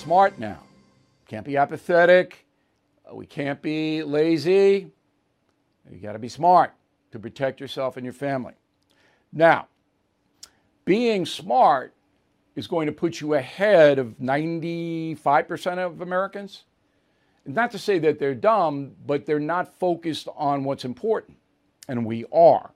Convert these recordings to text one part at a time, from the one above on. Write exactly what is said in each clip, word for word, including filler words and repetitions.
smart now. Can't be apathetic. We can't be lazy. You got to be smart to protect yourself and your family. Now, being smart is going to put you ahead of ninety-five percent of Americans. Not to say that they're dumb, but they're not focused on what's important, and we are.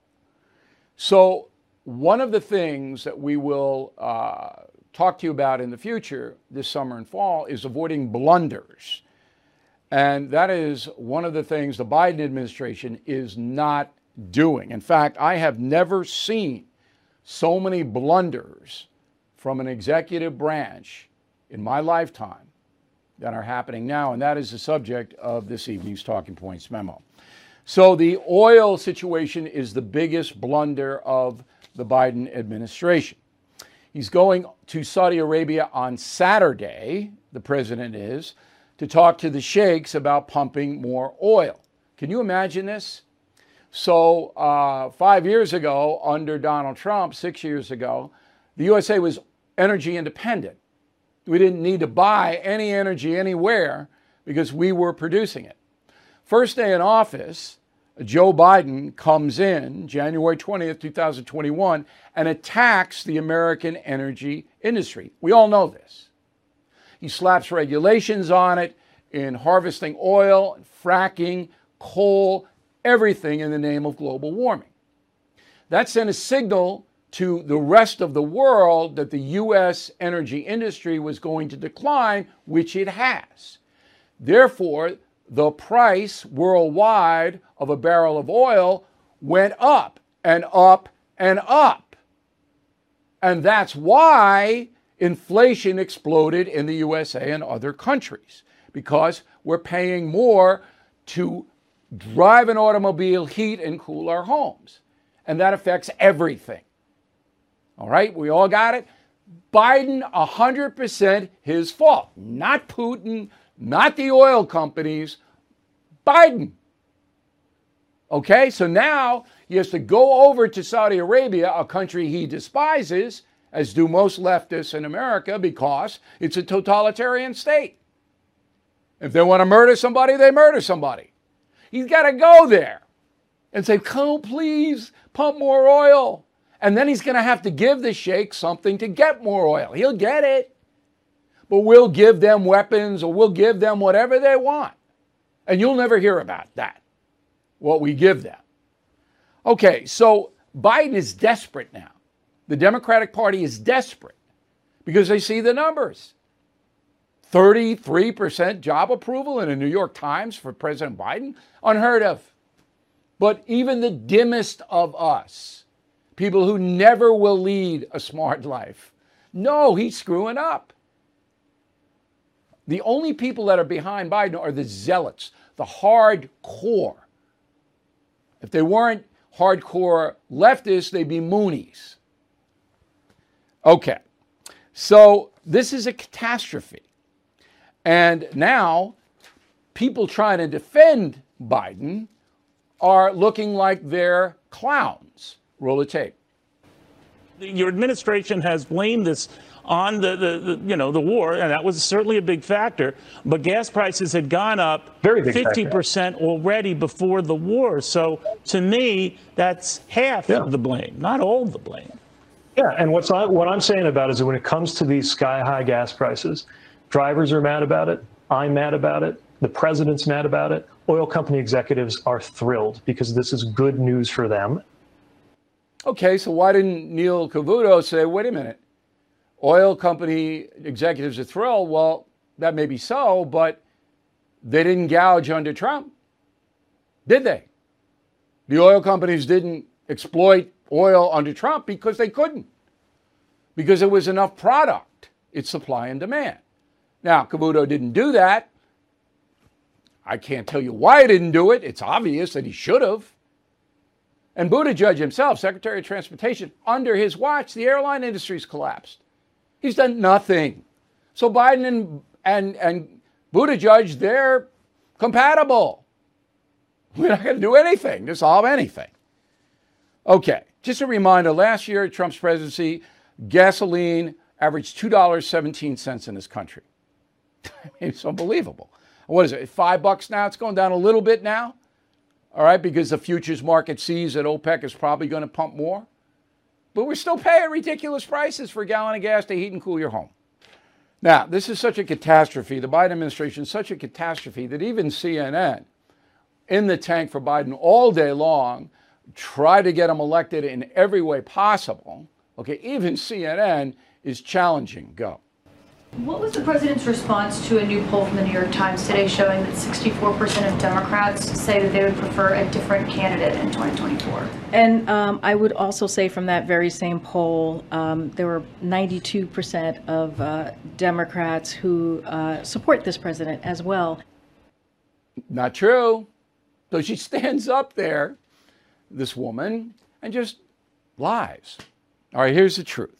So one of the things that we will uh, talk to you about in the future, this summer and fall, is avoiding blunders. And that is one of the things the Biden administration is not doing. In fact, I have never seen so many blunders from an executive branch in my lifetime that are happening now, and that is the subject of this evening's Talking Points memo. So the oil situation is the biggest blunder of the Biden administration. He's going to Saudi Arabia on Saturday, the president is, to talk to the sheikhs about pumping more oil. Can you imagine this? So uh, five years ago, under Donald Trump, six years ago, the U S A was energy independent. We didn't need to buy any energy anywhere because we were producing it. First day in office, Joe Biden comes in January twentieth, two thousand twenty-one, and attacks the American energy industry. We all know this. He slaps regulations on it in harvesting oil, fracking, coal, everything in the name of global warming. That sent a signal to the rest of the world that the U S energy industry was going to decline, which it has. Therefore, the price worldwide of a barrel of oil went up and up and up. And that's why inflation exploded in the U S A and other countries, because we're paying more to drive an automobile, heat and cool our homes. And that affects everything. All right, we all got it? Biden, one hundred percent his fault. Not Putin, not the oil companies, Biden. Okay, so now he has to go over to Saudi Arabia, a country he despises, as do most leftists in America, because it's a totalitarian state. If they want to murder somebody, they murder somebody. He's got to go there and say, "Oh, please, pump more oil." And then he's going to have to give the sheikh something to get more oil. He'll get it. But we'll give them weapons or we'll give them whatever they want. And you'll never hear about that, what we give them. Okay, so Biden is desperate now. The Democratic Party is desperate because they see the numbers. thirty-three percent job approval in a New York Times for President Biden? Unheard of. But even the dimmest of us, people who never will lead a smart life, no, he's screwing up. The only people that are behind Biden are the zealots, the hardcore. If they weren't hardcore leftists, they'd be Moonies. Okay, so this is a catastrophe. And now people trying to defend Biden are looking like they're clowns. Roll the tape. Your administration has blamed this on the, the, the, you know, the war, and that was certainly a big factor. But gas prices had gone up Very big fifty percent factor. Already before the war. So to me, that's half yeah. of the blame, not all the blame. Yeah, and what's I, what I'm saying about it is that when it comes to these sky-high gas prices, drivers are mad about it. I'm mad about it. The president's mad about it. Oil company executives are thrilled because this is good news for them. Okay, so why didn't Neil Cavuto say, wait a minute, oil company executives are thrilled? Well, that may be so, but they didn't gouge under Trump, did they? The oil companies didn't exploit oil under Trump because they couldn't, because there was enough product. It's supply and demand. Now, Cavuto didn't do that. I can't tell you why he didn't do it. It's obvious that he should have. And Buttigieg himself, Secretary of Transportation, under his watch, the airline industry's collapsed. He's done nothing. So Biden and, and, and Buttigieg, they're compatible. We're not going to do anything to solve anything. Okay, just a reminder, last year, Trump's presidency, gasoline averaged two dollars and seventeen cents in this country. It's unbelievable. What is it, five bucks now? It's going down a little bit now, all right, because the futures market sees that OPEC is probably going to pump more. But we're still paying ridiculous prices for a gallon of gas to heat and cool your home. Now, this is such a catastrophe. The Biden administration is such a catastrophe that even C N N, in the tank for Biden all day long, try to get him elected in every way possible. Okay, even C N N is challenging. Go. What was the president's response to a new poll from the New York Times today showing that sixty-four percent of Democrats say that they would prefer a different candidate in twenty twenty-four? And um, I would also say from that very same poll, um, there were ninety-two percent of uh, Democrats who uh, support this president as well. Not true. So she stands up there, this woman, and just lies. All right, here's the truth.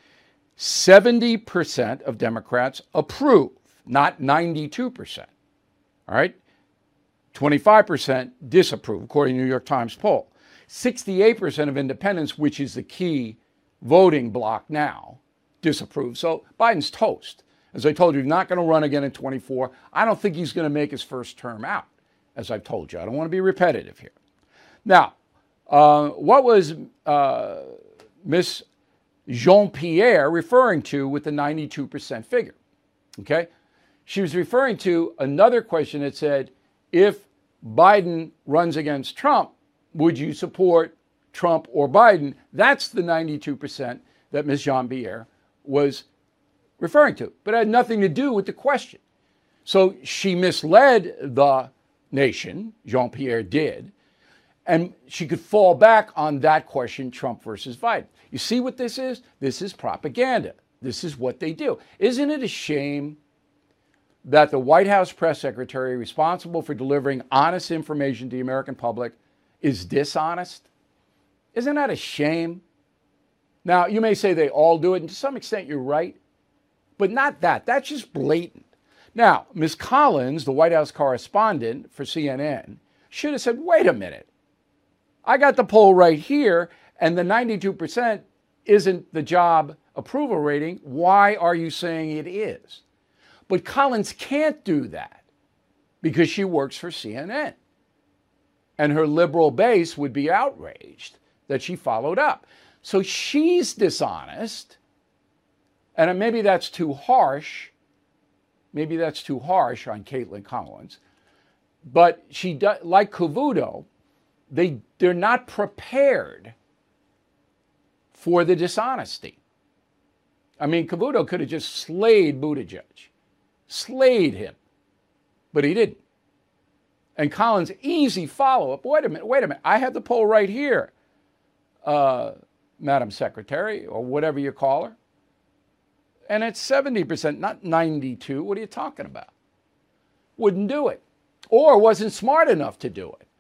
seventy percent of Democrats approve, not ninety-two percent. All right? twenty-five percent disapprove, according to the New York Times poll. sixty-eight percent of independents, which is the key voting bloc now, disapprove. So Biden's toast. As I told you, he's not going to run again in twenty-four. I don't think he's going to make his first term out, as I've told you. I don't want to be repetitive here. Now, uh, what was uh, Miss Jean-Pierre referring to with the ninety-two percent figure? Okay? She was referring to another question that said, if Biden runs against Trump, would you support Trump or Biden? That's the ninety-two percent that Miz Jean-Pierre was referring to, but it had nothing to do with the question. So she misled the nation, Jean-Pierre did, and she could fall back on that question, Trump versus Biden. You see what this is? This is propaganda. This is what they do. Isn't it a shame that the White House press secretary responsible for delivering honest information to the American public is dishonest? Isn't that a shame? Now, you may say they all do it, and to some extent you're right, but not that. That's just blatant. Now, Miz Collins, the White House correspondent for C N N, should have said, wait a minute. I got the poll right here, and the ninety-two percent isn't the job approval rating. Why are you saying it is? But Collins can't do that because she works for C N N. And her liberal base would be outraged that she followed up. So she's dishonest. And maybe that's too harsh. Maybe that's too harsh on Caitlin Collins. But she does, like Cavuto, they, they're not prepared for the dishonesty. I mean, Cavuto could have just slayed Buttigieg, slayed him, but he didn't. And Collins, easy follow-up. Wait a minute, wait a minute. I have the poll right here, uh, Madam Secretary, or whatever you call her. And it's seventy percent, not ninety-two. What are you talking about? Wouldn't do it. Or wasn't smart enough to do it.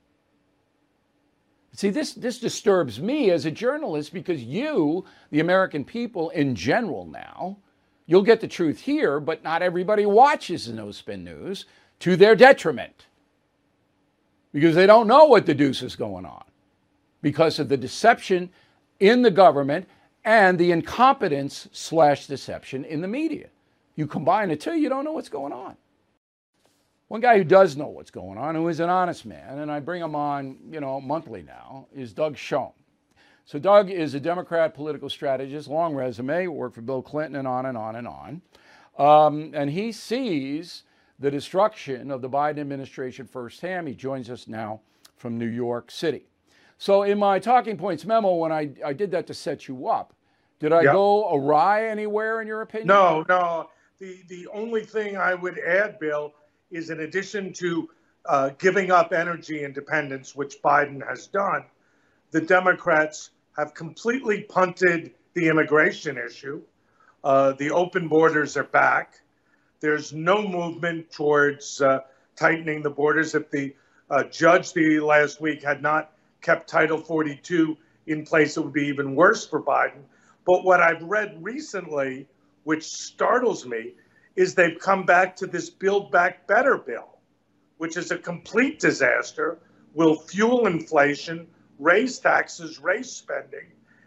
See, this, this disturbs me as a journalist because you, the American people in general now, you'll get the truth here, but not everybody watches the No Spin News to their detriment because they don't know what the deuce is going on because of the deception in the government and the incompetence slash deception in the media. You combine the two, you don't know what's going on. One guy who does know what's going on, who is an honest man, and I bring him on, you know, monthly now, is Doug Schoen. So Doug is a Democrat political strategist, long resume, worked for Bill Clinton and on and on and on. Um, and he sees the destruction of the Biden administration firsthand. He joins us now from New York City. So in my talking points memo, when I, I did that to set you up, did I yep. go awry anywhere in your opinion? No, no. The, the only thing I would add, Bill, is in addition to uh, giving up energy independence, which Biden has done, the Democrats have completely punted the immigration issue. Uh, the open borders are back. There's no movement towards uh, tightening the borders. If the uh, judge the last week had not kept Title forty-two in place, it would be even worse for Biden. But what I've read recently, which startles me, is they've come back to this Build Back Better bill, which is a complete disaster, will fuel inflation, raise taxes, raise spending,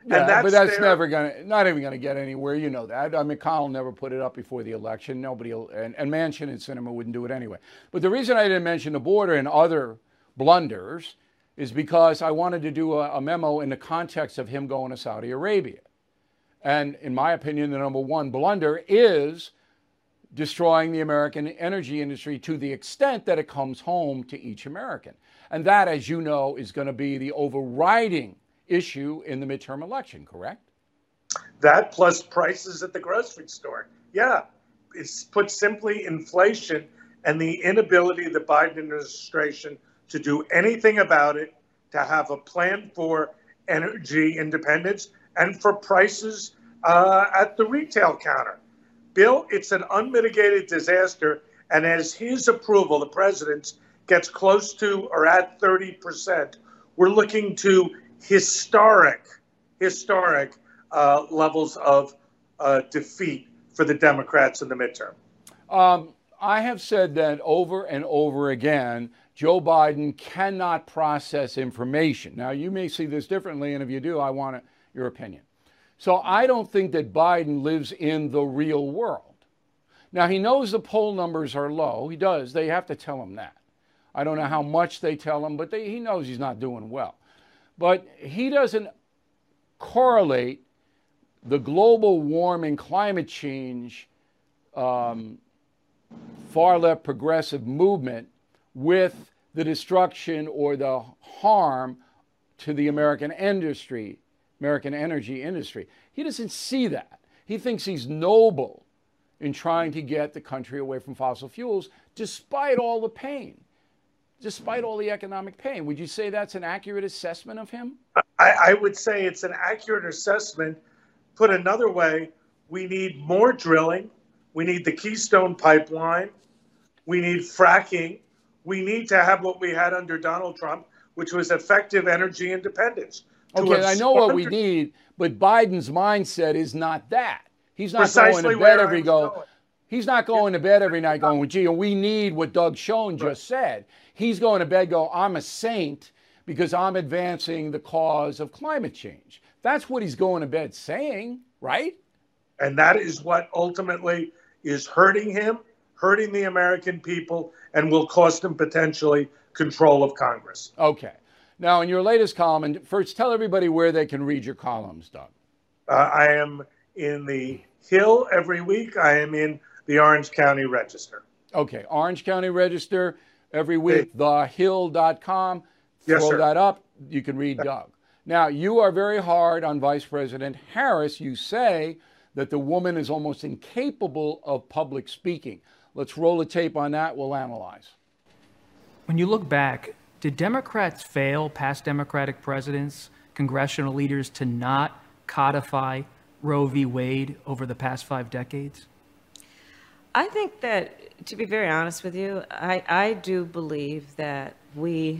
Yeah, and that's but that's their, never going to, not even going to get anywhere. You know that. I mean, McConnell never put it up before the election. Nobody, will, and, and Manchin and Sinema wouldn't do it anyway. But the reason I didn't mention the border and other blunders is because I wanted to do a, a memo in the context of him going to Saudi Arabia. And in my opinion, the number one blunder is destroying the American energy industry to the extent that it comes home to each American. And that, as you know, is going to be the overriding issue in the midterm election, correct? That plus prices at the grocery store. Yeah, it's put simply inflation and the inability of the Biden administration to do anything about it, to have a plan for energy independence and for prices uh, at the retail counter. Bill, it's an unmitigated disaster. And as his approval, the president's, gets close to or at thirty percent, we're looking to historic, historic uh, levels of uh, defeat for the Democrats in the midterm. Um, I have said that over and over again. Joe Biden cannot process information. Now, you may see this differently, and if you do, I want your opinion. So I don't think that Biden lives in the real world. Now, he knows the poll numbers are low. He does. They have to tell him that. I don't know how much they tell him, but they, he knows he's not doing well. But he doesn't correlate the global warming, climate change, um, far left progressive movement with the destruction or the harm to the American industry, American energy industry. He doesn't see that. He thinks he's noble in trying to get the country away from fossil fuels, despite all the pain, despite all the economic pain. Would you say that's an accurate assessment of him? I, I would say it's an accurate assessment. Put another way, we need more drilling. We need the Keystone Pipeline. We need fracking. We need to have what we had under Donald Trump, which was effective energy independence. Okay, I know what we need, but Biden's mindset is not that. He's not Precisely going to bed where every I was go. going. He's not going to bed every night going, well, gee, we need what Doug Schoen just said. He's going to bed go, I'm a saint because I'm advancing the cause of climate change. That's what he's going to bed saying, right? And that is what ultimately is hurting him, hurting the American people, and will cost him potentially control of Congress. Okay. Now, in your latest column, and first tell everybody where they can read your columns, Doug. Uh, I am in the Hill every week. I am in the Orange County Register. Okay, Orange County Register every week, the hill dot com. Yes, Throw sir. that up. You can read Doug. Now, you are very hard on Vice President Harris. You say that the woman is almost incapable of public speaking. Let's roll a tape on that. We'll analyze. When you look back, did Democrats fail, past Democratic presidents, congressional leaders, to not codify Roe v. Wade over the past five decades? I think that, to be very honest with you, I, I do believe that we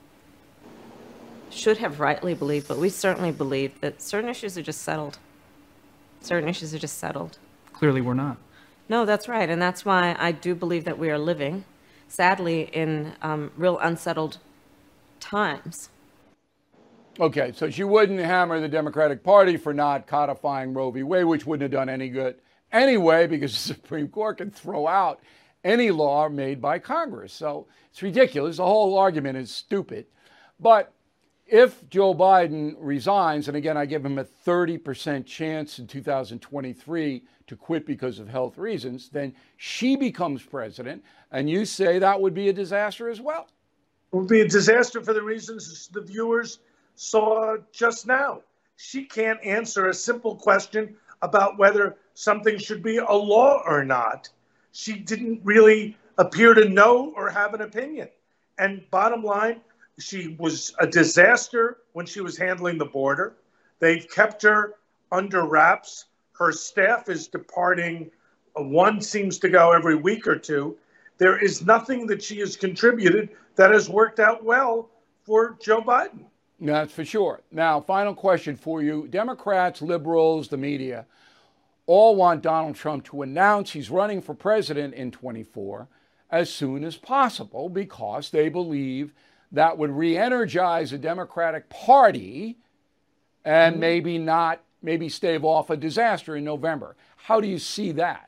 should have rightly believed, but we certainly believe that certain issues are just settled. Certain issues are just settled. Clearly we're not. No, that's right. And that's why I do believe that we are living, sadly, in um, real unsettled times. Okay, so she wouldn't hammer the Democratic Party for not codifying Roe v. Wade, which wouldn't have done any good anyway, because the Supreme Court can throw out any law made by Congress. So it's ridiculous. The whole argument is stupid. But if Joe Biden resigns, and again, I give him a thirty percent chance in two thousand twenty-three to quit because of health reasons, then she becomes president, and you say that would be a disaster as well. It would be a disaster for the reasons the viewers saw just now. She can't answer a simple question about whether something should be a law or not. She didn't really appear to know or have an opinion. And bottom line, she was a disaster when she was handling the border. They've kept her under wraps. Her staff is departing. One seems to go every week or two. There is nothing that she has contributed that has worked out well for Joe Biden. That's for sure. Now, final question for you. Democrats, liberals, the media, all want Donald Trump to announce he's running for president in twenty-four as soon as possible because they believe that would re-energize the Democratic Party and maybe not, maybe stave off a disaster in November. How do you see that?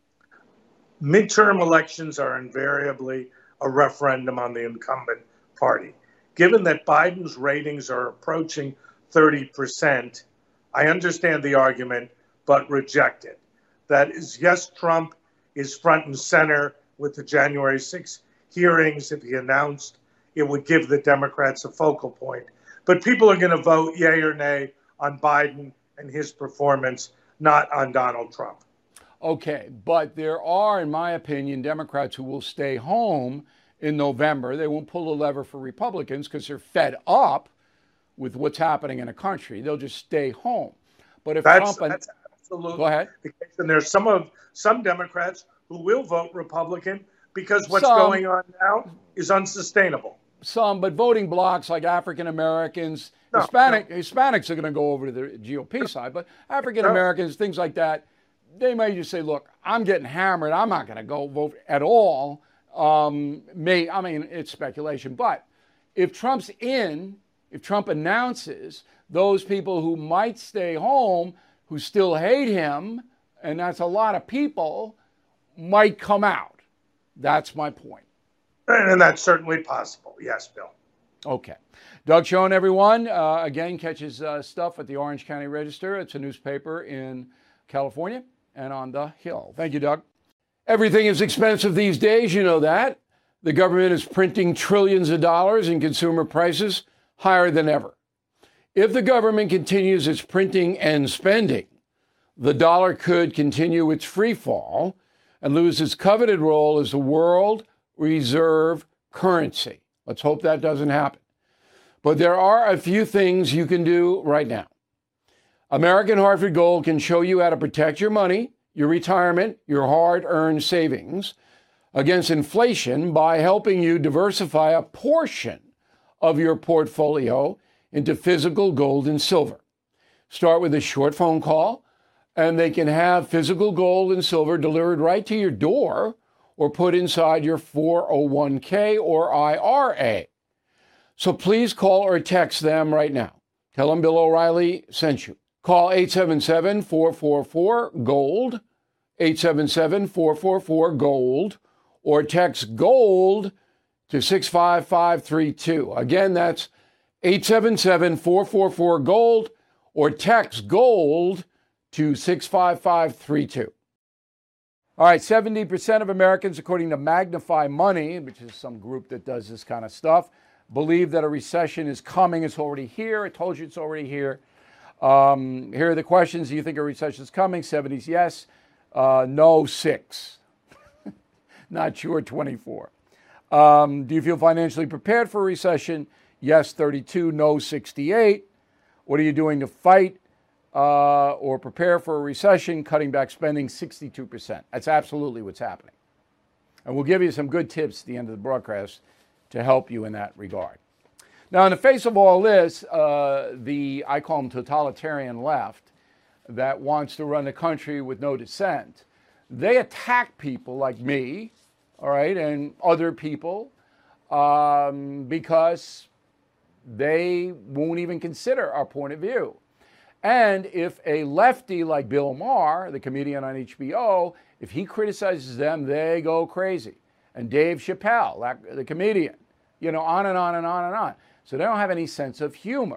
Midterm elections are invariably a referendum on the incumbent party. Given that Biden's ratings are approaching thirty percent, I understand the argument, but reject it. That is, yes, Trump is front and center with the January sixth hearings. If he announced, it would give the Democrats a focal point. But people are going to vote yay or nay on Biden and his performance, not on Donald Trump. Okay, but there are, in my opinion, Democrats who will stay home in November. They won't pull the lever for Republicans because they're fed up with what's happening in the country. They'll just stay home. But if That's, Trump... that's absolutely Go ahead. the case. And there's some of some Democrats who will vote Republican because what's Some. going on now is unsustainable. Some, but voting blocks like African Americans, No, Hispanic, no. Hispanics are going to go over to the G O P side, but African Americans, things like that, they may just say, look, I'm getting hammered. I'm not going to go vote at all. Um, may, I mean, it's speculation. But if Trump's in, if Trump announces, those people who might stay home, who still hate him, and that's a lot of people, might come out. That's my point. And that's certainly possible. Yes, Bill. Okay. Doug Schoen, everyone, uh, again, catches uh, stuff at the Orange County Register. It's a newspaper in California and on the Hill. Thank you, Doug. Everything is expensive these days. You know that. The government is printing trillions of dollars and consumer prices higher than ever. If the government continues its printing and spending, the dollar could continue its free fall and lose its coveted role as the world reserve currency. Let's hope that doesn't happen. But there are a few things you can do right now. American Hartford Gold can show you how to protect your money, your retirement, your hard-earned savings against inflation by helping you diversify a portion of your portfolio into physical gold and silver. Start with a short phone call, and they can have physical gold and silver delivered right to your door or put inside your four oh one k or I R A. So please call or text them right now. Tell them Bill O'Reilly sent you. Call eight seven seven, four four four, GOLD, eight seven seven, four four four, GOLD, or text GOLD to six five five three two. Again, that's eight seven seven, four four four, GOLD, or text GOLD to six five five three two. All right, seventy percent of Americans, according to Magnify Money, which is some group that does this kind of stuff, believe that a recession is coming. It's already here. I told you it's already here. Um, here are the questions. Do you think a recession is coming? seventies, yes. Uh, no, six. Not sure, twenty-four. Um, do you feel financially prepared for a recession? Yes, thirty-two. No, sixty-eight. What are you doing to fight uh, or prepare for a recession? Cutting back spending, sixty-two percent. That's absolutely what's happening. And we'll give you some good tips at the end of the broadcast to help you in that regard. Now, in the face of all this, uh, the, I call them totalitarian left, that wants to run the country with no dissent, they attack people like me, all right, and other people um, because they won't even consider our point of view. And if a lefty like Bill Maher, the comedian on H B O, if he criticizes them, they go crazy. And Dave Chappelle, the comedian, you know, on and on and on and on. So they don't have any sense of humor.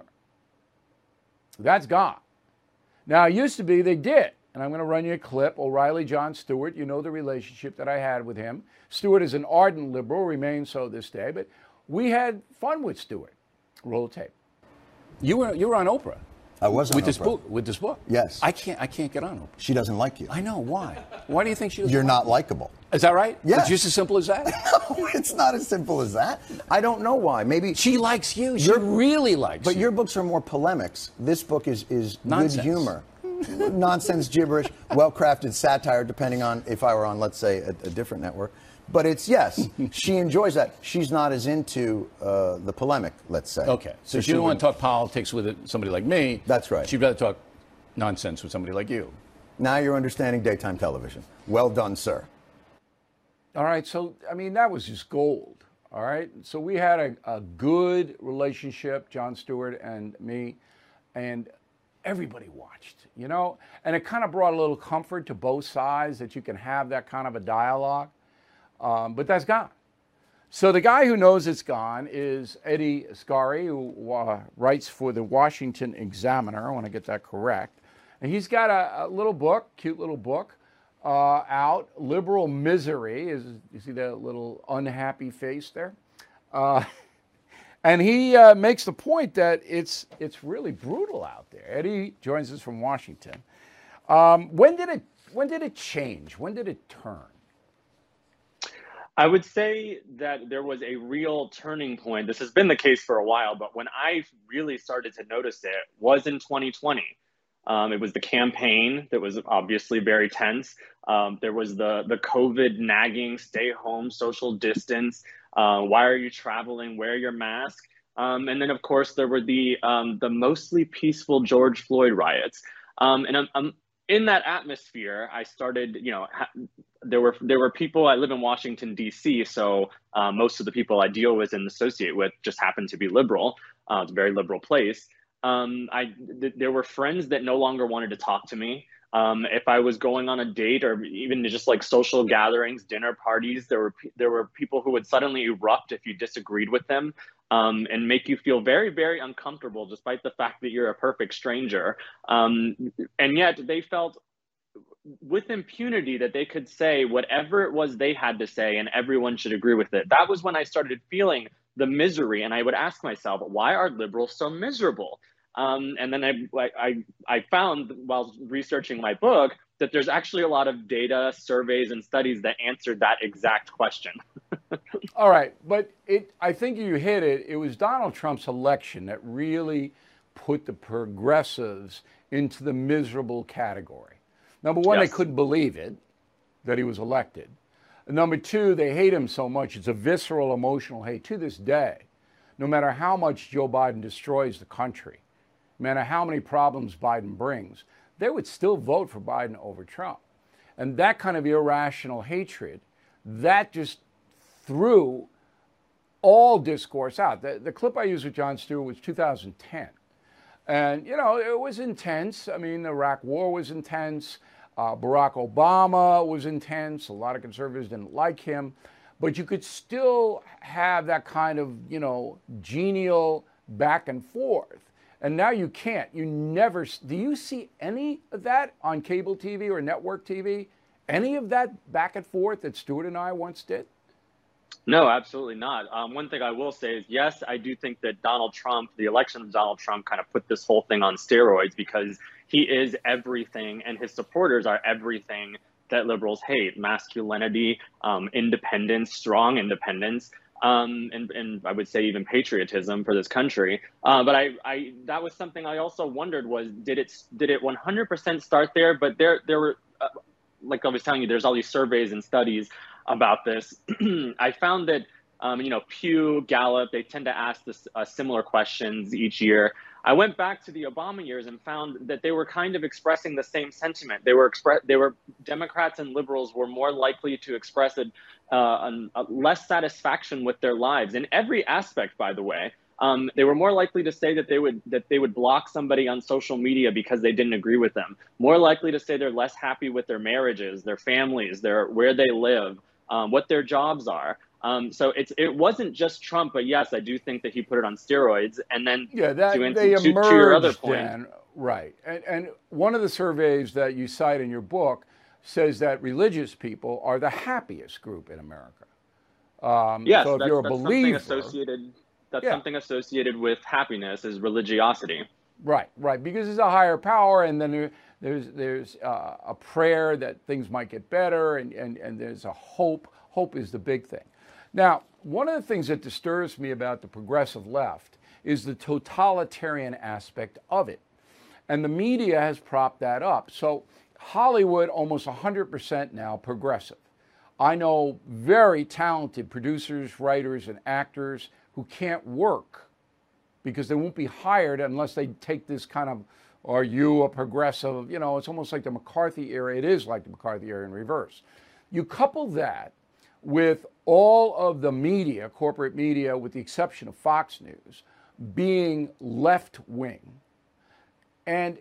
That's gone. Now, it used to be they did. And I'm going to run you a clip. O'Reilly John Stewart, you know the relationship that I had with him. Stewart is an ardent liberal, remains so this day, but we had fun with Stewart. Roll the tape. You were you were on Oprah. I was on with Oprah. this book. With this book. Yes. I can't. I can't get on Oprah. She doesn't like you. I know why. Why do you think she doesn't? You're like not me? likable. Is that right? Yes. It's just as simple as that. No, it's not as simple as that. I don't know why. Maybe she likes you. She Your- really likes But you. your books are more polemics. This book is is Nonsense. good humor. Nonsense, gibberish, well-crafted satire, depending on if I were on, let's say, a, a different network. But it's, yes, she enjoys that. She's not as into uh, the polemic, let's say. Okay. So, she don't want to talk politics with it, somebody like me. That's right. She'd rather talk nonsense with somebody like you. Now you're understanding daytime television. Well done, sir. All right. So, I mean, that was just gold. All right. So we had a, a good relationship, Jon Stewart and me. And everybody watched, you know, and it kind of brought a little comfort to both sides that you can have that kind of a dialogue. Um, but that's gone. So the guy who knows it's gone is Eddie Scarry, who uh, writes for the Washington Examiner. I want to get that correct. And he's got a, a little book, cute little book, uh, out, Liberal Misery. Is, you see that little unhappy face there? Uh, and he uh, makes the point that it's, it's really brutal out there. Eddie joins us from Washington. Um, when did it, when did it change? When did it turn? I would say that there was a real turning point. This has been the case for a while, but when I really started to notice it was in twenty twenty. Um, it was the campaign that was obviously very tense. Um, there was the the COVID nagging, stay home, social distance. Uh, why are you traveling? Wear your mask. Um, and then, of course, there were the um, the mostly peaceful George Floyd riots. Um, and um, um, in that atmosphere, I started, you know, ha- there were there were people. I live in Washington, D C, so uh, most of the people I deal with and associate with just happen to be liberal. Uh, it's a very liberal place. Um, I th- there were friends that no longer wanted to talk to me. Um, if I was going on a date or even just like social gatherings, dinner parties, there were there were people who would suddenly erupt if you disagreed with them, um, and make you feel very, very uncomfortable, despite the fact that you're a perfect stranger. Um, and yet they felt with impunity that they could say whatever it was they had to say and everyone should agree with it. That was when I started feeling the misery. And I would ask myself, why are liberals so miserable? Um, and then I, I, I found while researching my book that there's actually a lot of data, surveys, and studies that answered that exact question. All right, but it, I think you hit it. It was Donald Trump's election that really put the progressives into the miserable category. Number one, yes. They couldn't believe it, that he was elected. And number two, they hate him so much. It's a visceral, emotional hate to this day. No matter how much Joe Biden destroys the country, no matter how many problems Biden brings, they would still vote for Biden over Trump. And that kind of irrational hatred, that just threw all discourse out. The, the clip I used with Jon Stewart was two thousand ten. And, you know, it was intense. I mean, the Iraq War was intense. Uh, Barack Obama was intense. A lot of conservatives didn't like him. But you could still have that kind of, you know, genial back and forth. And now you can't. You never. Do you see any of that on cable T V or network T V? Any of that back and forth that Stewart and I once did? No, absolutely not. Um, one thing I will say is, yes, I do think that Donald Trump, the election of Donald Trump, kind of put this whole thing on steroids because he is everything and his supporters are everything that liberals hate: masculinity, um, independence, strong independence, um, and, and I would say even patriotism for this country. Uh, but I, I, that was something I also wondered was, did it, did it one hundred percent start there? But there, there were, uh, like I was telling you, there's all these surveys and studies about this. I found that, um, you know, Pew, Gallup, they tend to ask this, uh, similar questions each year. I went back to the Obama years and found that they were kind of expressing the same sentiment. They were express, they were Democrats and liberals were more likely to express a, uh, a less satisfaction with their lives in every aspect, by the way. Um, they were more likely to say that they would that they would block somebody on social media because they didn't agree with them. More likely to say they're less happy with their marriages, their families, their where they live, um, what their jobs are. Um, so it's it wasn't just Trump, but yes, I do think that he put it on steroids. And then yeah, that to, they to, emerged, to your other point, Dan, right? And, and one of the surveys that you cite in your book says that religious people are the happiest group in America. Um, yes, so if that's, you're a that's believer, something associated. That's yeah. something associated with happiness is religiosity. Right, right, because there's a higher power, and then there, there's there's uh, a prayer that things might get better, and, and, and there's a hope. Hope is the big thing. Now, one of the things that disturbs me about the progressive left is the totalitarian aspect of it, and the media has propped that up. So Hollywood, almost one hundred percent now progressive. I know very talented producers, writers, and actors who can't work because they won't be hired unless they take this kind of, are you a progressive? You know, it's almost like the McCarthy era. It is like the McCarthy era in reverse. You couple that with all of the media, corporate media, with the exception of Fox News, being left-wing. And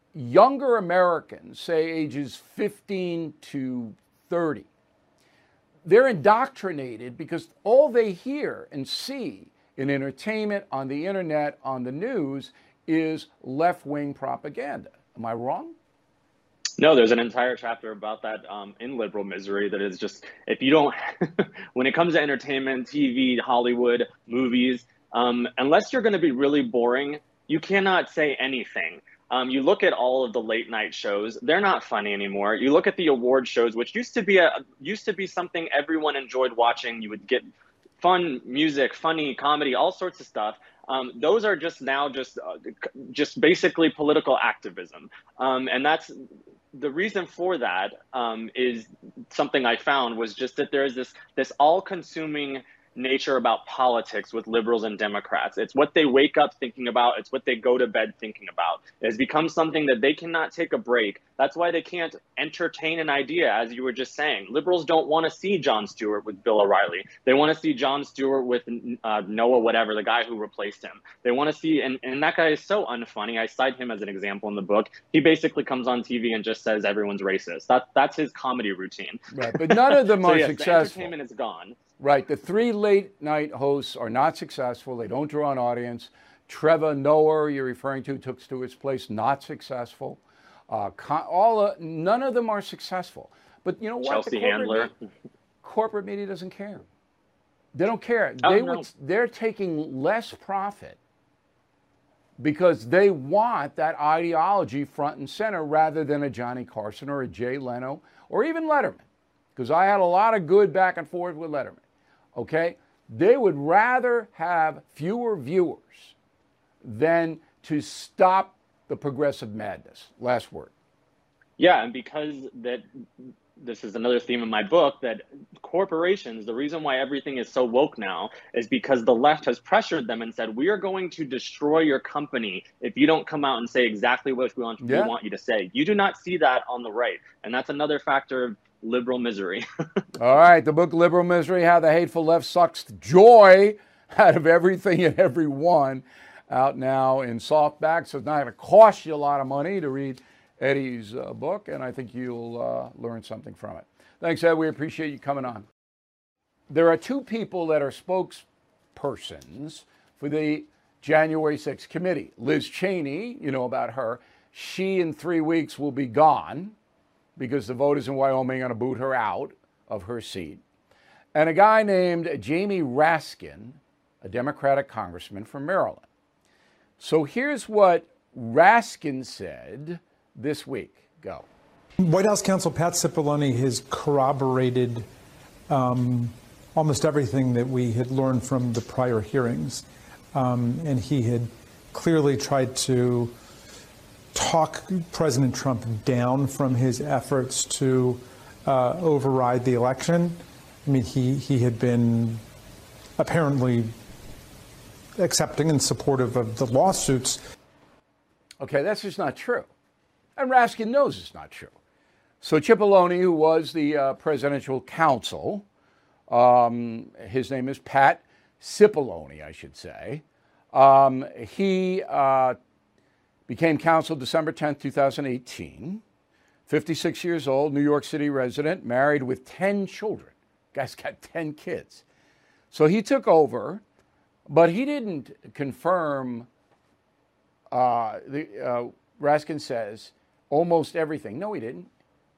younger Americans, say ages fifteen to thirty, they're indoctrinated because all they hear and see in entertainment, on the internet, on the news is left-wing propaganda. Am I wrong? No, there's an entire chapter about that um, in Liberal Misery that is just, if you don't, when it comes to entertainment, T V, Hollywood, movies, um, unless you're going to be really boring, you cannot say anything. Um, you look at all of the late night shows, they're not funny anymore. You look at the award shows, which used to be a used to be something everyone enjoyed watching. You would get fun music, funny comedy, all sorts of stuff. Um, those are just now just uh, just basically political activism. Um, and that's the reason for that um, is something I found was just that there's this this all-consuming nature about politics with liberals and Democrats. It's what they wake up thinking about. It's what they go to bed thinking about. It has become something that they cannot take a break. That's why they can't entertain an idea, as you were just saying. Liberals don't want to see Jon Stewart with Bill O'Reilly. They want to see Jon Stewart with uh, Noah whatever, the guy who replaced him. They want to see, and, and that guy is so unfunny. I cite him as an example in the book. He basically comes on T V and just says everyone's racist. That, that's his comedy routine. Right, but none of them so are yes, successful. The entertainment is gone. Right. The three late night hosts are not successful. They don't draw an audience. Trevor Noah, you're referring to, took Stewart's place, not successful. Uh, all uh, none of them are successful. But you know what? Chelsea the corporate Handler. Media, corporate media doesn't care. They don't care. Oh, they no. would, they're taking less profit because they want that ideology front and center rather than a Johnny Carson or a Jay Leno or even Letterman. Because I had a lot of good back and forth with Letterman. Okay? They would rather have fewer viewers than to stop the progressive madness. Last word. Yeah, and because that, this is another theme in my book, that corporations, the reason why everything is so woke now is because the left has pressured them and said, we are going to destroy your company if you don't come out and say exactly what we want, yeah. we want you to say. You do not see that on the right. And that's another factor of liberal misery. All right, the book Liberal Misery, How the Hateful Left Sucks Joy Out of Everything and Everyone, out now in softback. So it's not going to cost you a lot of money to read Eddie's uh, book, and I think you'll uh, learn something from it. Thanks, Ed. We appreciate you coming on. There are two people that are spokespersons for the January sixth committee. Liz Cheney, you know about her. She, in three weeks, will be gone because the voters in Wyoming are going to boot her out of her seat. And a guy named Jamie Raskin, a Democratic congressman from Maryland. So here's what Raskin said this week. Go. White House counsel Pat Cipollone has corroborated um, almost everything that we had learned from the prior hearings. Um, and he had clearly tried to talk President Trump down from his efforts to uh, override the election. I mean, he, he had been apparently accepting and supportive of the lawsuits. Okay, that's just not true. And Raskin knows it's not true. So Cipollone, who was the uh, presidential counsel, um, his name is Pat Cipollone, I should say. Um, he uh, became counsel December tenth, two thousand eighteen. fifty-six years old, New York City resident, married with ten children. Guy's got ten kids. So he took over, but he didn't confirm, uh, the, uh, Raskin says, almost everything. No, he didn't.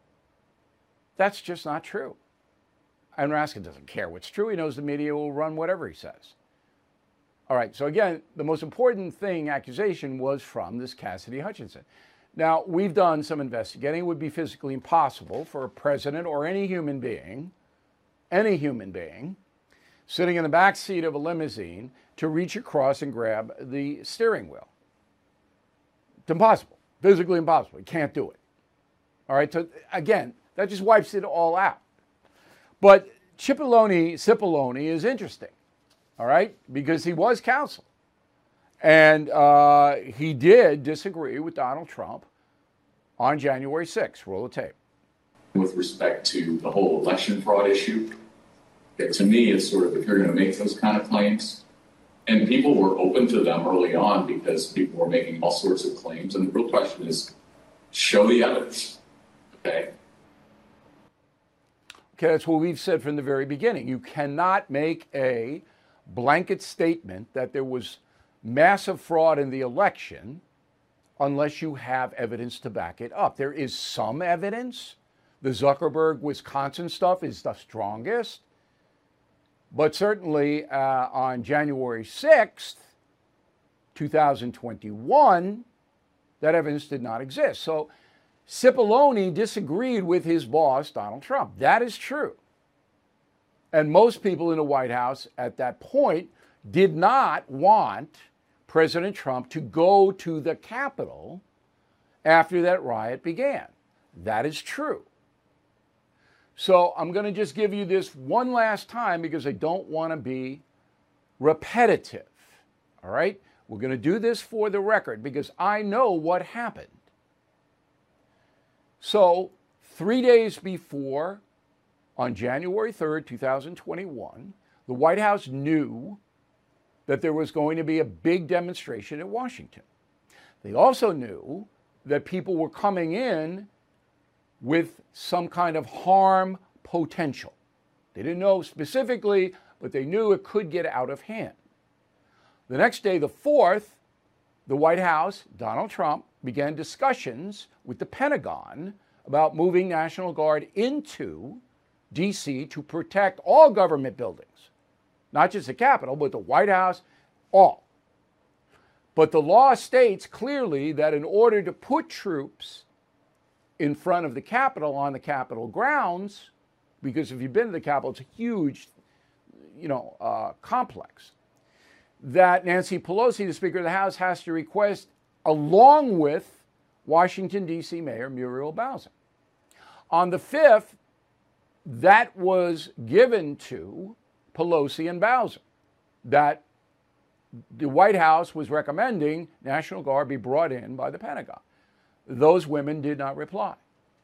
That's just not true. And Raskin doesn't care what's true. He knows the media will run whatever he says. All right, so again, the most important thing, accusation, was from this Cassidy Hutchinson. Now, we've done some investigating. It would be physically impossible for a president or any human being, any human being, sitting in the back seat of a limousine to reach across and grab the steering wheel. It's impossible. Physically impossible. You can't do it. All right, so again, that just wipes it all out. But Cipollone, Cipollone is interesting, all right, because he was counsel. And uh, he did disagree with Donald Trump on January sixth. Roll the tape. With respect to the whole election fraud issue, it, to me, it's sort of, if you're going to make those kind of claims, and people were open to them early on because people were making all sorts of claims. And the real question is, show the evidence. Okay. Okay, that's what we've said from the very beginning. You cannot make a blanket statement that there was massive fraud in the election unless you have evidence to back it up. There is some evidence. The Zuckerberg, Wisconsin stuff is the strongest. But certainly uh, on January sixth, two thousand twenty-one, that evidence did not exist. So Cipollone disagreed with his boss, Donald Trump. That is true. And most people in the White House at that point did not want President Trump to go to the Capitol after that riot began. That is true. So I'm going to just give you this one last time because I don't want to be repetitive. All right? We're going to do this for the record because I know what happened. So three days before, on January third, two thousand twenty-one, the White House knew that there was going to be a big demonstration in Washington. They also knew that people were coming in with some kind of harm potential. They didn't know specifically, but they knew it could get out of hand. The next day, the fourth, the White House, Donald Trump, began discussions with the Pentagon about moving National Guard into D C to protect all government buildings, not just the Capitol, but the White House, all. But the law states clearly that in order to put troops in front of the Capitol on the Capitol grounds, because if you've been to the Capitol, it's a huge, you know, uh, complex, that Nancy Pelosi, the Speaker of the House, has to request, along with Washington, D C Mayor Muriel Bowser. On the fifth, that was given to Pelosi and Bowser, that the White House was recommending National Guard be brought in by the Pentagon. Those women did not reply.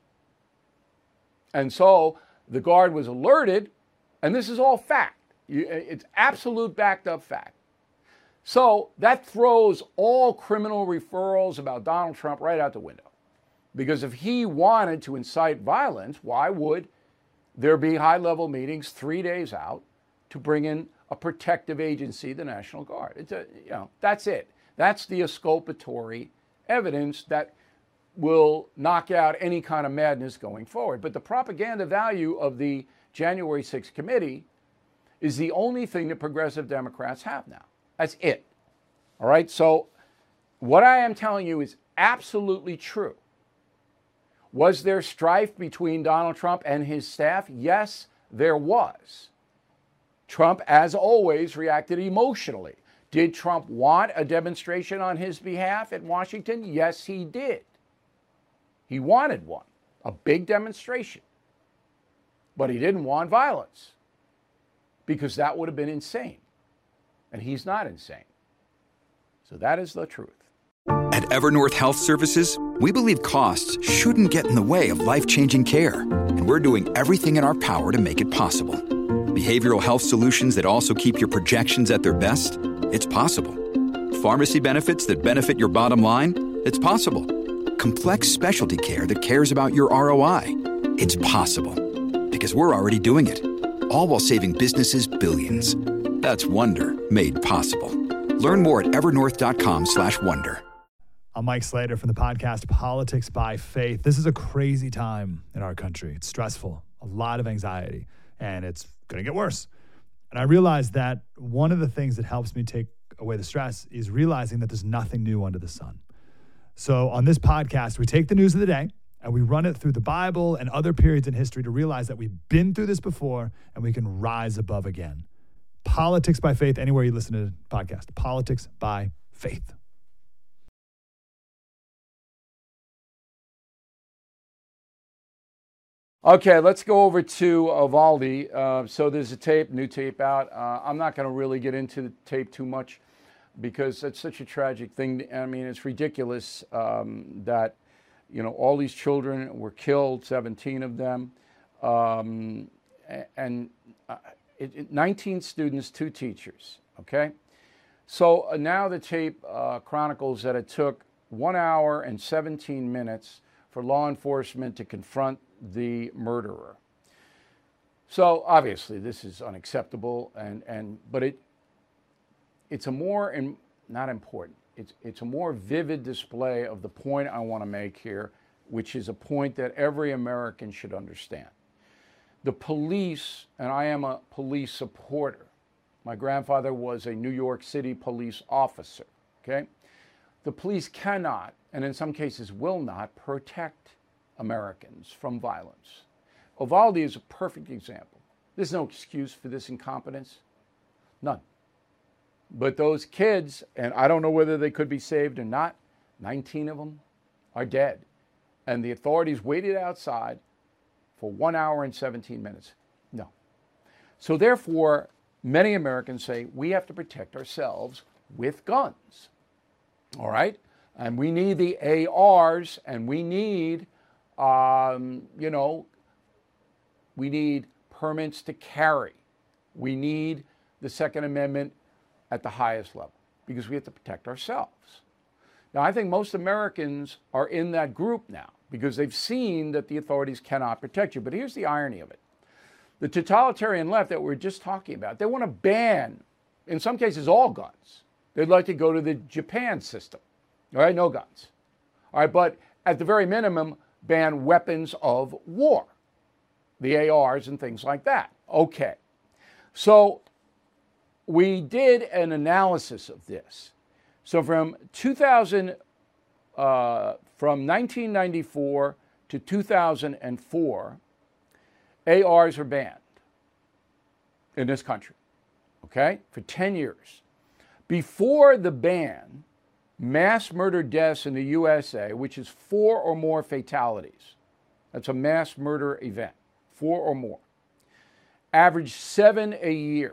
And so the Guard was alerted, and this is all fact. It's absolute backed up fact. So that throws all criminal referrals about Donald Trump right out the window. Because if he wanted to incite violence, why would there be high-level meetings three days out to bring in a protective agency, the National Guard? It's a, you know, that's it. That's the exculpatory evidence that will knock out any kind of madness going forward. But the propaganda value of the January sixth committee is the only thing that progressive Democrats have now. That's it. All right? So what I am telling you is absolutely true. Was there strife between Donald Trump and his staff? Yes, there was. Trump, as always, reacted emotionally. Did Trump want a demonstration on his behalf at Washington? Yes, he did. He wanted one, a big demonstration. But he didn't want violence because that would have been insane. And he's not insane. So that is the truth. At Evernorth Health Services, we believe costs shouldn't get in the way of life-changing care. And we're doing everything in our power to make it possible. Behavioral health solutions that also keep your projections at their best? It's possible. Pharmacy benefits that benefit your bottom line? It's possible. Complex specialty care that cares about your R O I? It's possible. Because we're already doing it. All while saving businesses billions. That's Wonder made possible. Learn more at evernorth.com slash wonder. I'm Mike Slater from the podcast Politics by Faith. This is a crazy time in our country. It's stressful, a lot of anxiety, and it's going to get worse. And I realized that one of the things that helps me take away the stress is realizing that there's nothing new under the sun. So on this podcast, we take the news of the day and we run it through the Bible and other periods in history to realize that we've been through this before and we can rise above again. Politics by Faith, anywhere you listen to the podcast. Politics by Faith. Okay, let's go over to Uvalde. Uh, so there's a tape, new tape out. Uh, I'm not going to really get into the tape too much because it's such a tragic thing. I mean, it's ridiculous um, that, you know, all these children were killed, seventeen of them, um, and uh, it, it, nineteen students, two teachers, okay? So uh, now the tape uh, chronicles that it took one hour and seventeen minutes for law enforcement to confront the murderer. So obviously this is unacceptable, and, and but it it's a more, and not important, it's, it's a more vivid display of the point I want to make here, which is a point that every American should understand. The police, and I am a police supporter. My grandfather was a New York City police officer, okay? The police cannot, and in some cases will not, protect Americans from violence. Uvalde is a perfect example. There's no excuse for this incompetence. None. But those kids, and I don't know whether they could be saved or not, nineteen of them are dead. And the authorities waited outside for one hour and seventeen minutes. No. So therefore, many Americans say we have to protect ourselves with guns. All right? And we need the A Rs, and we need, um, you know, we need permits to carry. We need the Second Amendment at the highest level because we have to protect ourselves. Now, I think most Americans are in that group now because they've seen that the authorities cannot protect you. But here's the irony of it. The totalitarian left that we we're just talking about, they want to ban, in some cases, all guns. They'd like to go to the Japan system. All right, no guns. All right, but at the very minimum, ban weapons of war, the A Rs and things like that. Okay. So we did an analysis of this. So from two thousand, uh, from nineteen ninety-four to two thousand four, A Rs were banned in this country, okay, for ten years. Before the ban, mass murder deaths in the U S A, which is four or more fatalities, that's a mass murder event, four or more, averaged seven a year,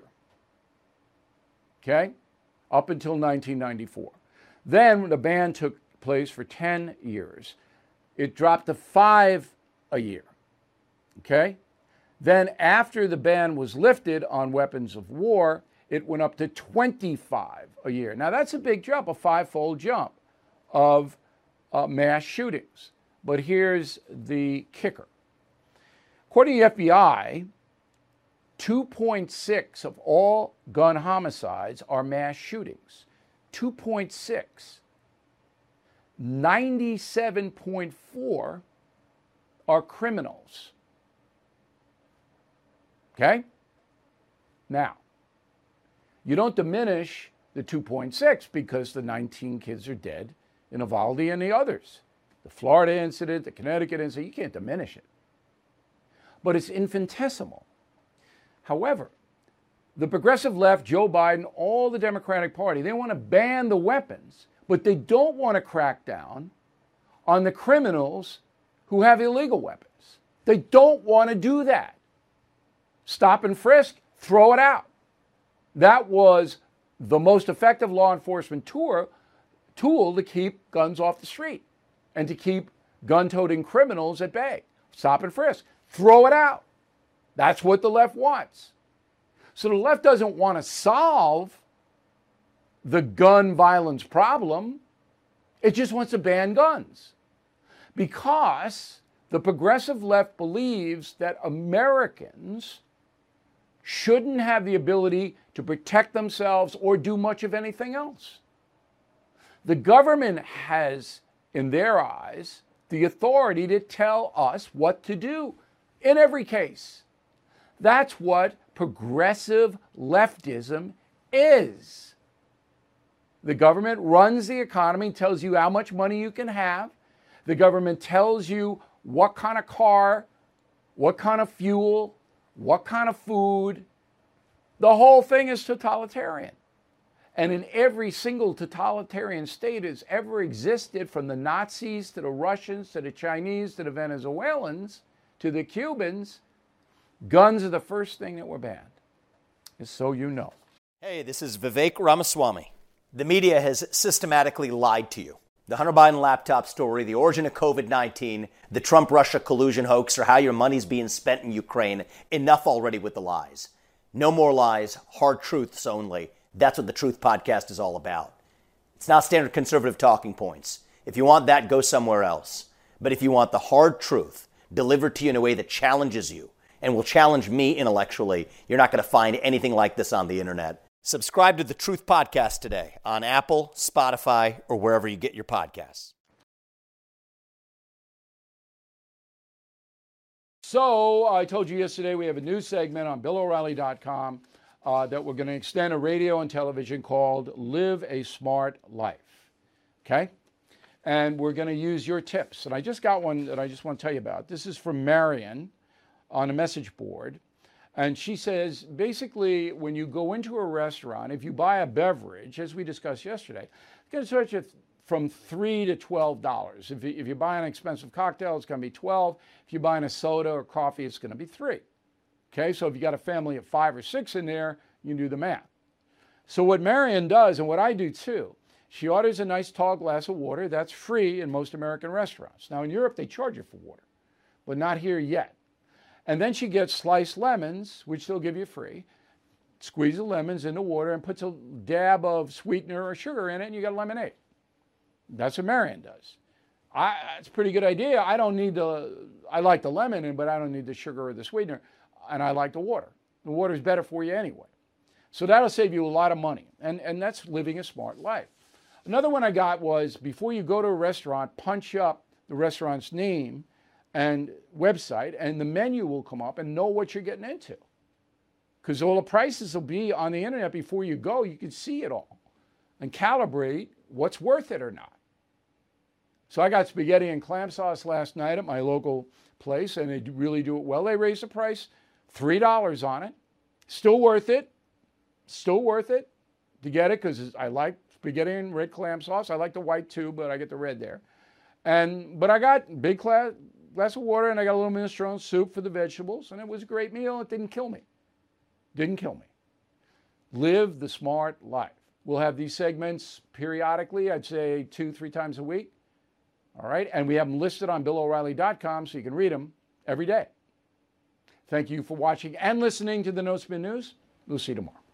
okay, up until nineteen ninety-four. Then the ban took place for ten years. It dropped to five a year, okay? Then after the ban was lifted on weapons of war, it went up to twenty-five a year. Now that's a big jump, a five-fold jump of uh, mass shootings. But here's the kicker. According to the F B I, two point six of all gun homicides are mass shootings. two point six. ninety-seven point four are criminals. Okay? Now, you don't diminish the two point six because the nineteen kids are dead in Uvalde and the others. The Florida incident, the Connecticut incident, you can't diminish it. But it's infinitesimal. However, the progressive left, Joe Biden, all the Democratic Party, they want to ban the weapons, but they don't want to crack down on the criminals who have illegal weapons. They don't want to do that. Stop and frisk, throw it out. That was the most effective law enforcement tool, tool to keep guns off the street and to keep gun-toting criminals at bay. Stop and frisk, throw it out. That's what the left wants. So the left doesn't want to solve the gun violence problem. It just wants to ban guns because the progressive left believes that Americans shouldn't have the ability to protect themselves or do much of anything else. The government has, in their eyes, the authority to tell us what to do in every case. That's what progressive leftism is. The government runs the economy, tells you how much money you can have. The government tells you what kind of car, what kind of fuel, what kind of food. The whole thing is totalitarian. And in every single totalitarian state that's ever existed, from the Nazis to the Russians to the Chinese to the Venezuelans to the Cubans, guns are the first thing that were banned. Just so you know. Hey, this is Vivek Ramaswamy. The media has systematically lied to you. The Hunter Biden laptop story, the origin of COVID nineteen, the Trump-Russia collusion hoax, or how your money's being spent in Ukraine. Enough already with the lies. No more lies, hard truths only. That's what the Truth Podcast is all about. It's not standard conservative talking points. If you want that, go somewhere else. But if you want the hard truth delivered to you in a way that challenges you and will challenge me intellectually, you're not going to find anything like this on the internet. Subscribe to the Truth Podcast today on Apple, Spotify, or wherever you get your podcasts. So I told you yesterday we have a new segment on Bill O'Reilly dot com uh, that we're going to extend a radio and television called Live a Smart Life. Okay? And we're going to use your tips. And I just got one that I just want to tell you about. This is from Marion on a message board. And she says, basically, when you go into a restaurant, if you buy a beverage, as we discussed yesterday, it's going to charge you from three to twelve dollars. If you, if you buy an expensive cocktail, it's going to be twelve. If you're buying a soda or coffee, it's going to be three. Okay, so if you got a family of five or six in there, you can do the math. So what Marion does, and what I do too, she orders a nice tall glass of water. That's free in most American restaurants. Now in Europe, they charge you for water, but not here yet. And then she gets sliced lemons, which they'll give you free, squeeze the lemons in the water and puts a dab of sweetener or sugar in it, and you got a lemonade. That's what Marion does. I, it's a pretty good idea. I don't need the, I like the lemon, but I don't need the sugar or the sweetener, and I like the water. The water is better for you anyway. So that'll save you a lot of money, and, and that's living a smart life. Another one I got was, before you go to a restaurant, punch up the restaurant's name and website, and the menu will come up and know what you're getting into. Because all the prices will be on the internet before you go. You can see it all and calibrate what's worth it or not. So I got spaghetti and clam sauce last night at my local place, and they really do it well. They raised the price, three dollars on it. Still worth it. Still worth it to get it, because I like spaghetti and red clam sauce. I like the white too, but I get the red there. And but I got big glass, glass of water, and I got a little minestrone soup for the vegetables, and it was a great meal. It didn't kill me. Didn't kill me. Live the smart life. We'll have these segments periodically, I'd say two, three times a week. All right, and we have them listed on Bill O'Reilly dot com, so you can read them every day. Thank you for watching and listening to the No Spin News. We'll see you tomorrow.